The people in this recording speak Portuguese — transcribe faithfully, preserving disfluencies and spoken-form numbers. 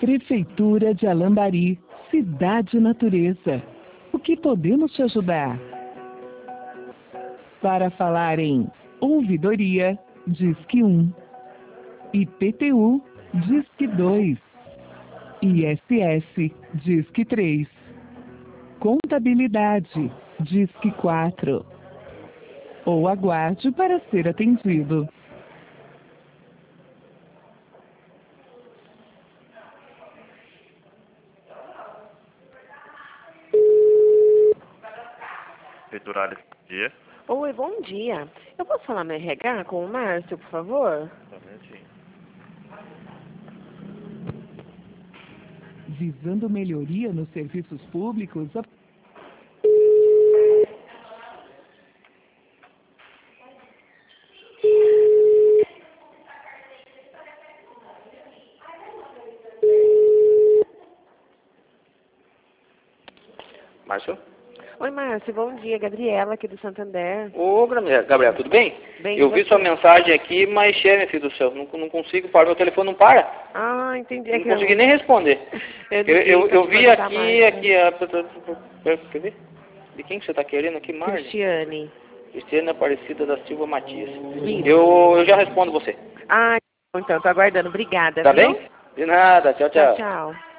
Prefeitura de Alambari, Cidade Natureza. O que podemos te ajudar? Para falar em ouvidoria, Disque um. I P T U, Disque dois. I S S, Disque três. Contabilidade, Disque quatro. Ou aguarde para ser atendido. Peiturália, bom dia. Oi, bom dia. Eu posso falar no R H com o Márcio, por favor? Só um minutinho. Visando melhoria nos serviços públicos, a... Márcio? Oi, Márcio, bom dia. Gabriela, aqui do Santander. Ô, Gabriel, tudo bem? Bem, eu e vi você? sua mensagem aqui, mas, chefe, meu filho do céu, não, não consigo parar, meu telefone não para. Ah, entendi. É Não que consegui eu... nem responder. Eu, Eu, eu, liguei pra eu te vi perguntar aqui, mais, né? aqui, a... Quer ver? De quem que você está querendo aqui, Marge? Cristiane. Cristiana Aparecida da Silva Matias. Isso. Eu, eu já respondo você. Ah, então, tô aguardando. Obrigada, Tá viu? bem? De nada, tchau, Tchau, tchau. tchau.